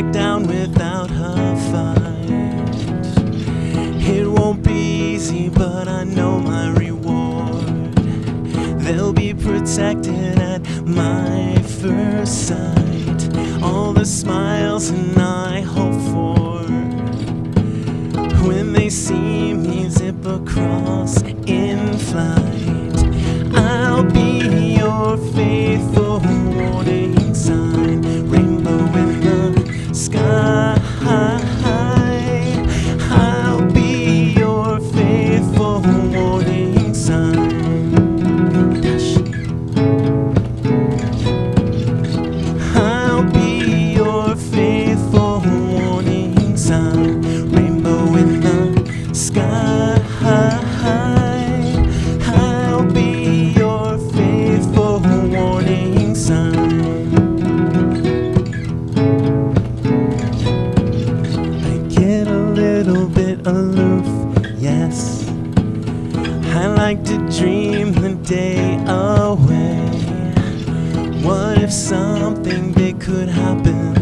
back down without a fight. It won't be easy, but I know my reward. They'll be protected at my first sight. All the smiles and I hope for, when they see me zip across in flight, I'll be your faithful warning sign, rainbow in the sky. I'll be your faithful warning sign. I'll be your faithful warning sign, rainbow in the sky. I'll be your faithful warning sign. I get a little bit aloof, yes. I like to dream the day away. What if something big could happen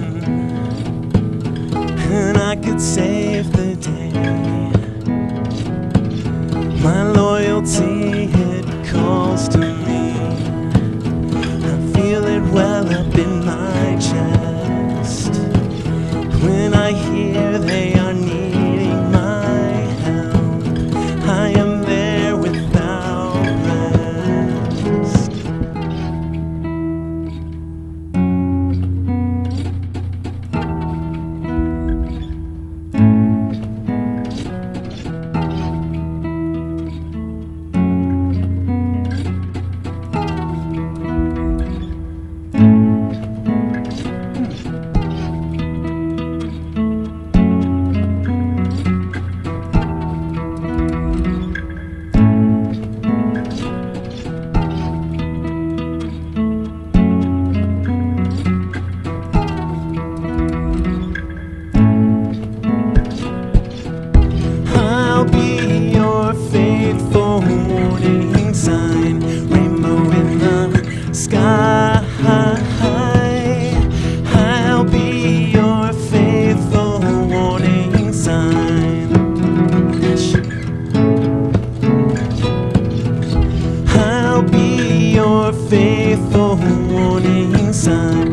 and I could save the day? My loyalty, it calls to me. I feel it well up in my chest when I hear they are needing my help. I am there without rest. I'll be your faithful warning sign, rainbow in the sky. I'll be your faithful warning sign. I'll be your faithful warning sign.